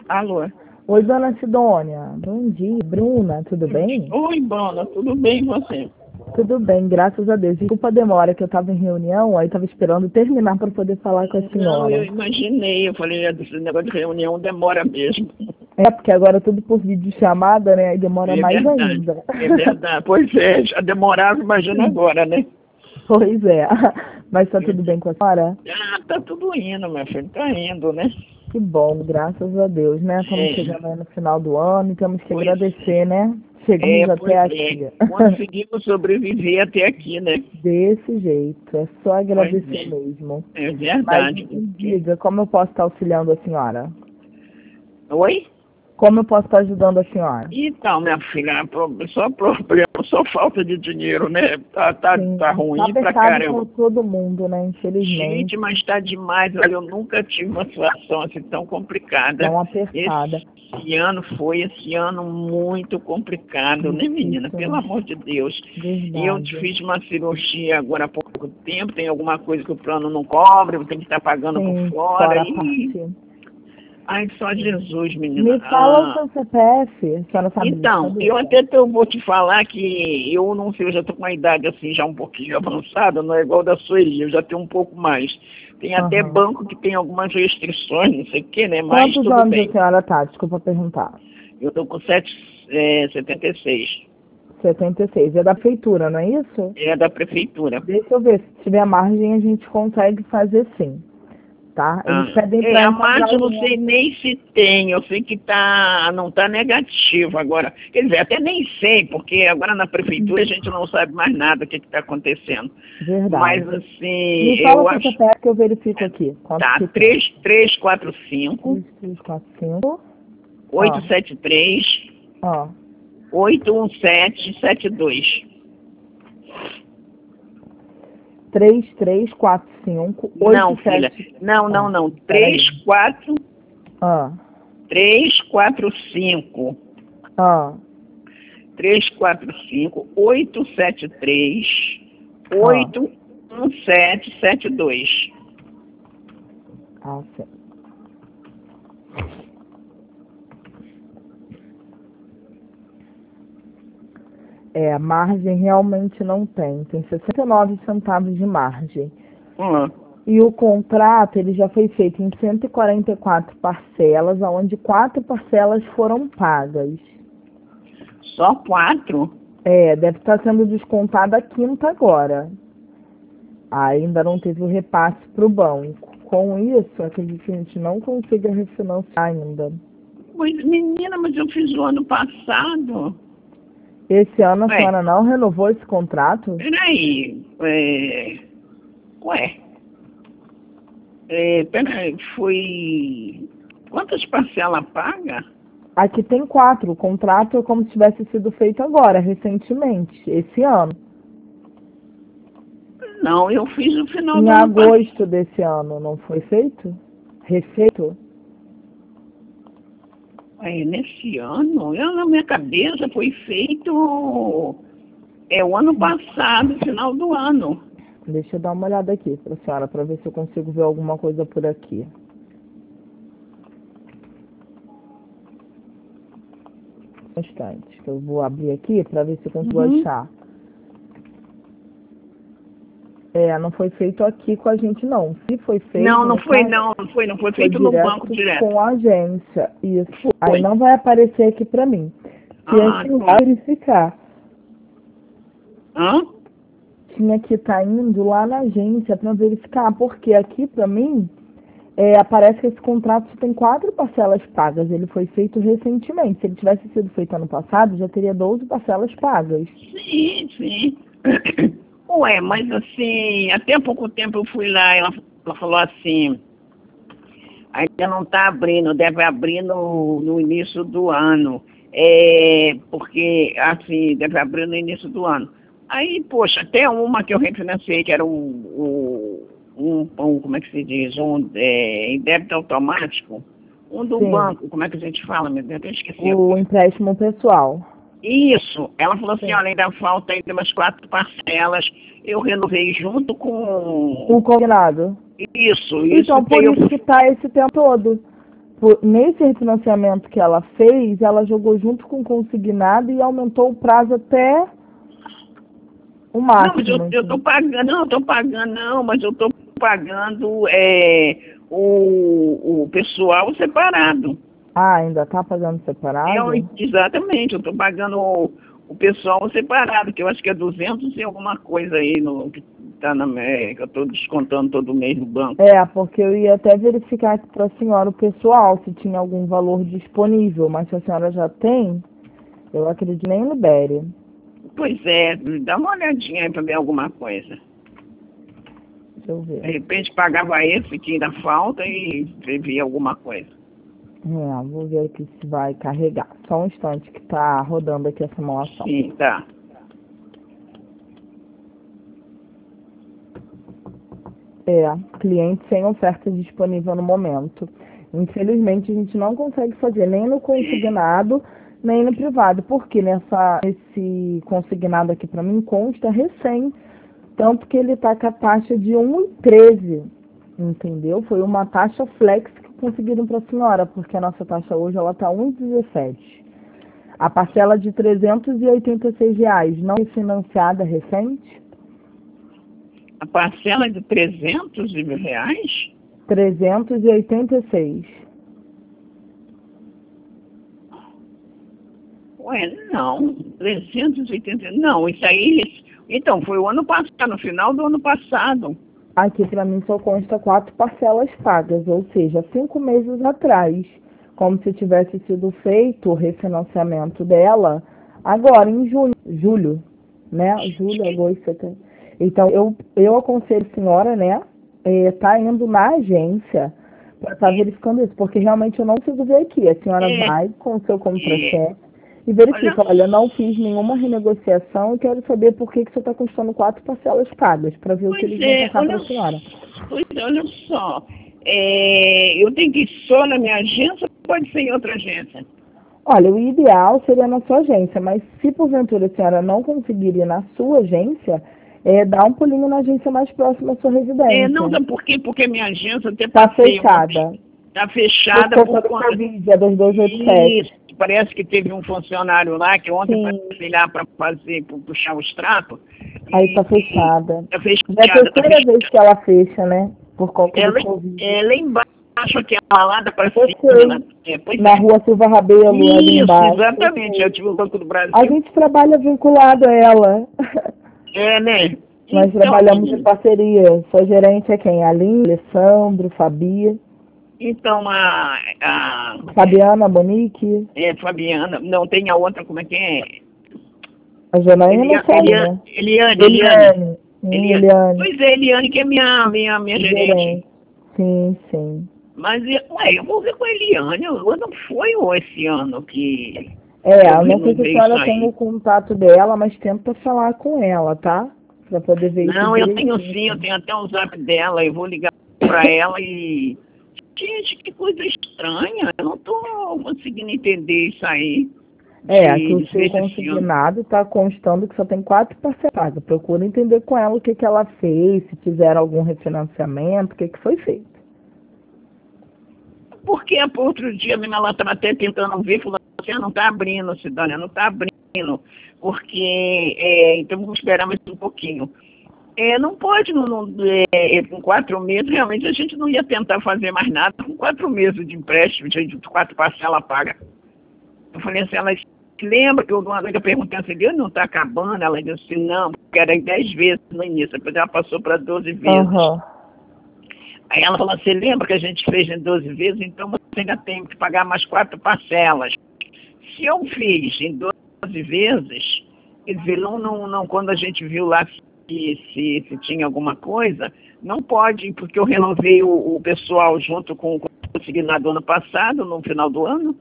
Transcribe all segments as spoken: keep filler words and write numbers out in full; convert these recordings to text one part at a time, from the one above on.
Alô? Oi, dona Sidônia. Bom dia. Bruna, tudo bem? Oi, Bruna, tudo bem e você? Tudo bem, graças a Deus. Desculpa a demora, que eu estava em reunião, aí estava esperando terminar para poder falar com a Não, senhora. eu imaginei, eu falei, esse negócio de reunião demora mesmo. É, porque agora é tudo por videochamada, né? Aí demora É mais verdade, ainda. é verdade. Pois é, já demorava, imagina agora, né? Pois é. Mas tá tudo bem com a senhora? Ah, tá tudo indo, meu filho, tá indo, né? Que bom, graças a Deus, né? Estamos É, chegando aí no final do ano e temos que pois agradecer, né? Chegamos é, até pois aqui. é. Conseguimos sobreviver até aqui, né? Desse jeito, é só Pois agradecer é, mesmo. é Mas verdade. me Porque... diga, como eu posso estar auxiliando a senhora? Oi? Como eu posso estar ajudando a senhora? Então, minha filha, só problema, só falta de dinheiro, né? Tá, tá, tá Sim, tá ruim pra apertado caramba. para todo mundo, né? Gente, Infelizmente, mas tá demais. Olha, eu nunca tive uma situação assim tão complicada. tão apertada. Esse ano foi, esse ano muito complicado, né, menina? Difícil, Pelo né? amor de Deus. Eu Verdade. fiz uma cirurgia agora há pouco tempo, tem alguma coisa que o plano não cobre, eu tenho que estar pagando por Sim, fora. fora a E... parte. Ai, só Jesus, menina. Me fala o Ah, seu C P F, a senhora sabe de então, eu cabeça? até tô, vou te falar que eu não sei, eu já estou com uma idade assim já um pouquinho avançada, não é igual da Sueli, eu já tenho um pouco mais. Tem até Aham. banco que tem algumas restrições, não sei o que, né? Mas Quantos tudo anos a bem. senhora tá? Desculpa perguntar. Eu estou com sete, é, setenta e seis. setenta e seis. É da prefeitura, não é isso? É da prefeitura. Deixa eu ver. Se tiver margem, a gente consegue fazer sim. Tá? Eles Ah, pedem é, para a encontrar margem eu não alguém. sei nem se tem, eu sei que tá, não está negativo agora. Quer dizer, até nem sei, porque agora na prefeitura a gente não sabe mais nada do que está acontecendo. Mas Verdade. assim, Me fala eu o seu acho. C P F que eu verifico aqui. Quanto Tá, que tem? três três quatro cinco, três, três, quatro, cinco. oito Ó, sete três, ó. oito um sete sete dois. três, três, quatro, cinco, Não, oito, filha. sete. Não, Ó, não, não. peraí. três quatro, Ó, três quatro cinco, ó, três quatro cinco, oito sete três, ó. oito um sete sete dois. Ah, sim. É, a margem realmente não tem. Tem sessenta e nove centavos de margem. Hum, E o contrato ele já foi feito em cento e quarenta e quatro parcelas, onde quatro parcelas foram pagas. só quatro? É, deve estar sendo descontada a quinta agora. Ainda não teve o repasse para o banco. Com isso, acredito que a gente não consiga refinanciar ainda. Mas, menina, mas eu fiz o ano passado. Esse ano a Ué, senhora não renovou esse contrato? peraí. É... Ué. É, peraí, foi. Quantas parcelas paga? Aqui tem quatro. O contrato é como se tivesse sido feito agora, recentemente, esse ano. Não, eu fiz no final Em do ano passado. agosto desse ano, não foi feito? Refeito? É, nesse ano, eu, na minha cabeça foi feito é, o ano passado, final do ano. Deixa eu dar uma olhada aqui para a senhora, para ver se eu consigo ver alguma coisa por aqui. Um instante, que eu vou abrir aqui para ver se eu consigo Uhum. achar. É, não foi feito aqui com a gente, não. Se foi Não, feito, não no foi, caso, não, não foi, não foi foi feito no banco direto direto. com a agência. Isso. Aí Foi. não vai aparecer aqui para mim. Se a Ah, senhora tá. verificar, Hã? tinha que estar indo lá na agência para verificar, porque aqui para mim é, aparece que esse contrato só tem quatro parcelas pagas. Ele foi feito recentemente. Se ele tivesse sido feito ano passado, já teria doze parcelas pagas. Sim, sim. Ué, mas assim, até há pouco tempo eu fui lá e ela, ela falou assim, ainda não está abrindo, deve abrir no, no início do ano. É, porque, assim, deve abrir no início do ano. Aí, poxa, até uma que eu refinanciei, que era o, o um, um, como é que se diz, um é, em débito automático, um do Sim, banco, como é que a gente fala, meu Deus, eu esqueci. o empréstimo pessoal. Isso, ela falou assim, Sim. olha, ainda falta ainda umas quatro parcelas, eu renovei junto com O combinado. isso, isso Então, que por aí eu isso que tá esse tempo todo. por, nesse refinanciamento que ela fez, ela jogou junto com o consignado e aumentou o prazo até o máximo. Não, mas eu, eu tô pagando, não, eu tô pagando, não, mas eu tô pagando é, o, o pessoal separado. Ah, ainda tá pagando separado? Eu, exatamente, eu tô pagando o, o pessoal separado, que eu acho que é duzentos e alguma coisa aí no, que tá na é, que eu tô descontando todo mês no banco. É, porque eu ia até verificar aqui para a senhora o pessoal, se tinha algum valor disponível, mas se a senhora já tem, eu acredito que nem libere. Pois é, dá uma olhadinha aí pra ver alguma coisa. Deixa eu ver. De repente pagava esse que ainda falta e via alguma coisa. É, vou ver aqui se vai carregar. Só um instante que tá rodando aqui a simulação. Sim, tá. É, cliente sem oferta disponível no momento. Infelizmente, a gente não consegue fazer nem no consignado, nem no privado, porque nessa, esse consignado aqui para mim consta recém, tanto que ele está com a taxa de um vírgula treze, entendeu? Foi uma taxa flex que conseguiram para a senhora, porque a nossa taxa hoje ela está um vírgula dezessete. A parcela de trezentos e oitenta e seis reais não é financiada recente? A parcela de trezentos reais? trezentos e oitenta e seis. Ué, não, trezentos e oitenta, não, isso aí, então, foi o ano passado, no final do ano passado. Aqui para mim só consta quatro parcelas pagas, ou seja, cinco meses atrás, como se tivesse sido feito o refinanciamento dela agora em junho, julho, né? Julho, agosto, setembro. Então, eu, eu aconselho a senhora, né, é, tá indo na agência para estar tá verificando isso, porque realmente eu não consigo ver aqui. A senhora É, vai com o seu contra-cheque é, e verifica, olha, olha, não fiz nenhuma renegociação e quero saber por que, que você está custando quatro parcelas pagas, para ver o que pois eles vão é, passar para olha, a senhora. pois é, olha só, é, eu tenho que ir só na minha agência ou pode ser em outra agência? Olha, o ideal seria na sua agência, mas se porventura a senhora não conseguir ir na sua agência, é, dá um pulinho na agência mais próxima à sua É, não, residência. sabe por quê? Porque minha agência até Está passei uma fechada. está Por fechada conta por do conta. Covid, é dois dois oito sete. Isso, parece que teve um funcionário lá que ontem Sim, foi lá para fazer, para puxar o extrato. aí E está fechada. está Já é a fechada, está terceira vez fechada. que ela fecha, né? Por conta É do lá, Covid. é lá embaixo, aquela lá dá para Eu cima. Né? sei. É, pois Na é. rua Silva Rabelo, ali Isso, embaixo. Eu exatamente. Eu sei. tive o Banco do Brasil. A gente trabalha vinculado a ela. É, né? Nós Então, trabalhamos em parceria. Sua gerente é quem? Aline, Alessandro, Fabia, então a, a Fabiana, Monique. é, Fabiana, não tem a outra, como é que é? A Janaína não Elia, sabe, Elia, né? Eliane, Eliane. Eliane. Sim, Eliane. Eliane. Pois é, Eliane que é minha, minha, minha gerente. Gerente. Sim, sim. Mas, ué, eu vou ver com a Eliane. Eu, não foi o esse ano que É, eu eu não sei se a renovei isso senhora tem o aí. contato dela, mas tenta falar com ela, tá? Pra poder ver isso Não, eu tenho direitinho. sim, eu tenho até o zap dela. Eu vou ligar pra ela e... Gente, que coisa estranha. Eu não tô conseguindo entender isso aí. É, aqui De, o de seu ser esse ano. consignado está constando que só tem quatro parceladas. Procura entender com ela o que, que ela fez, se fizeram algum refinanciamento, o que, que foi feito. Porque outro dia mesmo ela estava até tentando ver, falou assim, ah, não está abrindo, Cidânia, não está abrindo, porque, é, então vamos esperar mais um pouquinho. É, não pode, não, não, é, com quatro meses, realmente a gente não ia tentar fazer mais nada, com quatro meses de empréstimo, de quatro parcelas paga. Eu falei assim, ela lembra que eu, uma vez eu perguntei assim, ele não está acabando? Ela disse assim, não, porque era dez vezes no início, depois ela passou para doze vezes. Aham. Aí ela falou, você lembra que a gente fez em doze vezes, então você ainda tem que pagar mais quatro parcelas. Se eu fiz em doze vezes, quer dizer, não, não, não, quando a gente viu lá se, se, se tinha alguma coisa, não pode, porque eu renovei o, o pessoal junto com, com o consignado ano passado, no final do ano.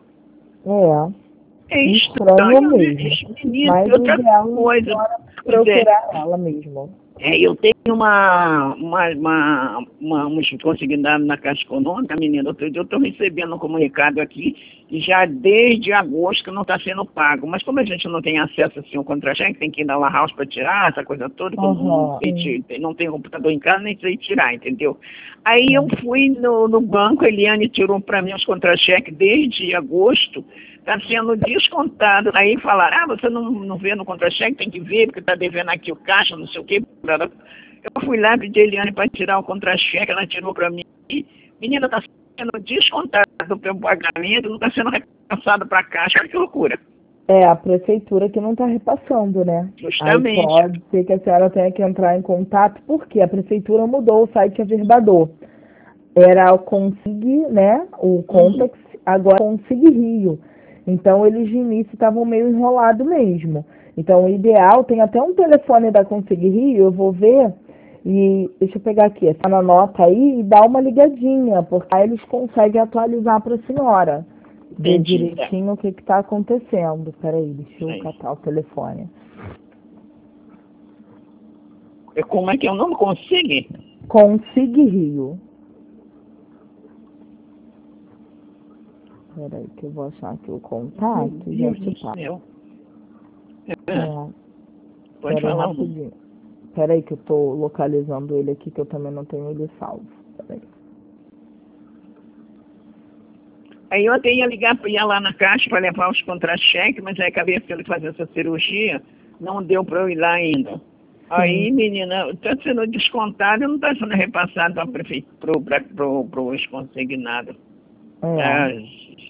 É. É Estranho estranho, né? mesmo. Menino, Mas o outra ideal é a coisa. senhora Pois é, procurar ela mesmo. é, eu tenho uma, uma, uma, uma, uma consignado na Caixa Econômica, menina, outro dia eu estou recebendo um comunicado aqui, e já desde agosto que não está sendo pago. Mas como a gente não tem acesso assim ao contra-cheque, tem que ir na La House para tirar essa coisa toda, como Uhum. não, não tem computador em casa, nem sei tirar, entendeu? Aí eu fui no, no banco, a Eliane tirou para mim os contra-cheques desde agosto, está sendo descontado. Aí falaram, ah, você não, não vê no contra-cheque, tem que ver, porque está devendo aqui o caixa, não sei o quê. Eu fui lá, pedi a Eliane para tirar o contra-cheque, ela tirou para mim. Menina, está sendo descontado pelo pagamento, não está sendo repassado para a caixa, olha que loucura. É, a prefeitura que não está repassando, né? Justamente. Aí pode ser que a senhora tenha que entrar em contato, porque a prefeitura mudou o site Averbador. Era o Consig, né? O Contax, uhum. Agora é o Consig Rio. Então, eles de início estavam meio enrolados mesmo. Então, o ideal, tem até um telefone da Consig Rio, eu vou ver, e deixa eu pegar aqui, essa na nota aí, e dá uma ligadinha, porque aí eles conseguem atualizar para a senhora. Ver direitinho o que está acontecendo. Peraí, deixa eu catar o telefone. Como é que é o nome? Consig? Consig Rio. Peraí, que eu vou achar aqui o contato e já te passo. É. Pode falar rapidinho. Peraí que eu tô localizando ele aqui, que eu também não tenho ele salvo. Peraí. Aí eu até ia ligar, ia lá na caixa para levar os contra-cheques, mas aí acabei tendo que fazer essa cirurgia, não deu para eu ir lá ainda. Sim. Aí, menina, está sendo descontado e não está sendo repassado para pro, pro, pro os consignados. É. é.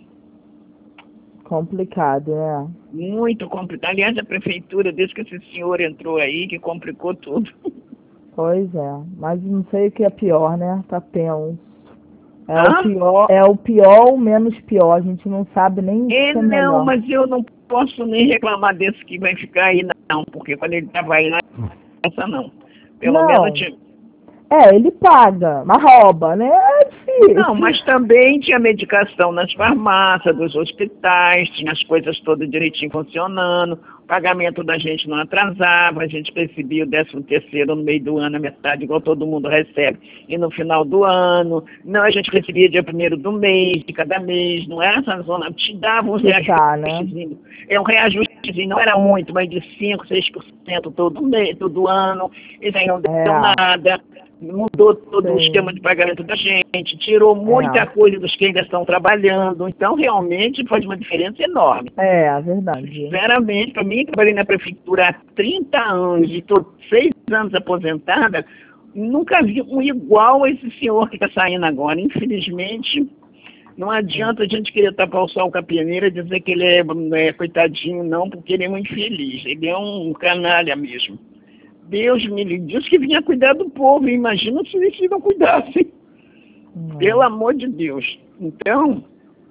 Complicado, né? Muito complicado. Aliás, a prefeitura, desde que esse senhor entrou aí, que complicou tudo. Pois é, mas não sei o que é pior, né? Tá tenso. É ah? o pior, é o pior ou menos pior, a gente não sabe nem o é, que é não, melhor. mas eu não posso nem reclamar desse que vai ficar aí, não, porque quando ele estava aí, não essa não. Pelo não. menos tinha... É, ele paga, mas rouba, né? É difícil. Não, mas também tinha medicação nas farmácias, dos hospitais, tinha as coisas todas direitinho funcionando, o pagamento da gente não atrasava, a gente percebia o décimo terceiro no meio do ano, a metade, igual todo mundo recebe, e no final do ano, não, a gente recebia dia primeiro do mês, de cada mês, não era essa zona, te dava um reajustezinho, né? É um reajustezinho, não era muito, mas de cinco, seis por cento todo mês, todo ano, e aí não deu é. nada. Mudou todo Sim. o esquema de pagamento da gente, tirou muita é. coisa dos que ainda estão trabalhando, então realmente faz uma diferença enorme. É, é verdade. Sinceramente, para mim, trabalhei na prefeitura há trinta anos e estou seis anos aposentada, nunca vi um igual a esse senhor que está saindo agora. Infelizmente, não adianta a gente querer tapar o sol com a peneira e dizer que ele é, é coitadinho, não, porque ele é muito infeliz, ele é um canalha mesmo. Deus me livre, Deus que vinha cuidar do povo, imagina se eles não cuidassem. Hum. Pelo amor de Deus. Então,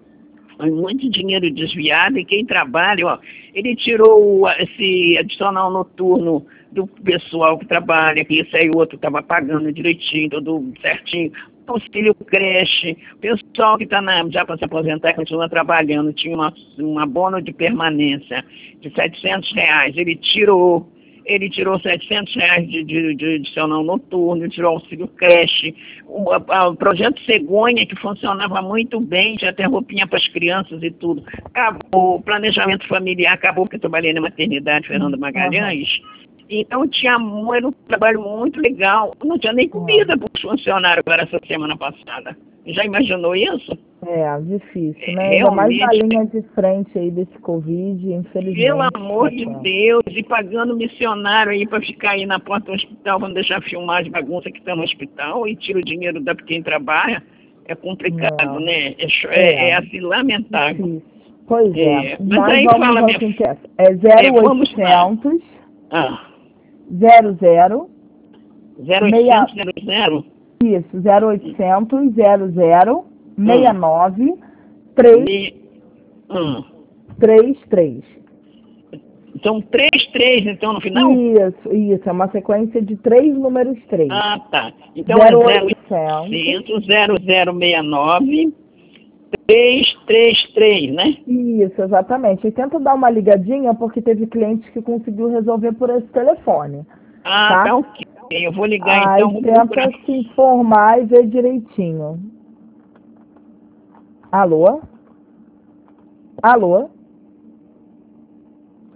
muito dinheiro desviado e quem trabalha, ó, ele tirou esse adicional noturno do pessoal que trabalha, que esse aí o outro estava pagando direitinho, tudo certinho. Auxílio creche, pessoal que está já para se aposentar, continua trabalhando, tinha uma, uma bono de permanência de setecentos reais, ele tirou. Ele tirou setecentos reais de, de, de adicional noturno, tirou auxílio creche, o, a, o projeto Cegonha, que funcionava muito bem, tinha até roupinha para as crianças e tudo. Acabou, o planejamento familiar acabou, porque eu trabalhei na maternidade Fernando Magalhães. Uhum. Então tinha era um trabalho muito legal. Não tinha nem comida para os funcionários agora essa semana passada. Já imaginou isso? É, difícil, né? Ainda mais na linha de frente aí desse Covid, infelizmente. Pelo amor de Deus, e pagando missionário aí para ficar aí na porta do hospital, vamos deixar filmar as bagunças que estão no hospital e tira o dinheiro da quem trabalha. É complicado, Não. né? É, é, é assim, lamentável. Difícil. Pois é. é. Mas, mas aí vamos fala, minha filha. É zero oitocentos ah. zero zero zero oitocentos zero zero Isso, zero oitocentos zero zero seis nove três três. São três, três, então, no final? Isso, isso. É uma sequência de três números três. Ah, tá. Então zero oitocentos zero zero seis nove três três três, né? Isso, exatamente. E tenta dar uma ligadinha, porque teve clientes que conseguiu resolver por esse telefone. Ah, tá, tá ok. Eu vou ligar Aí então. Vou tenta procurar. se informar e ver direitinho. Alô? Alô?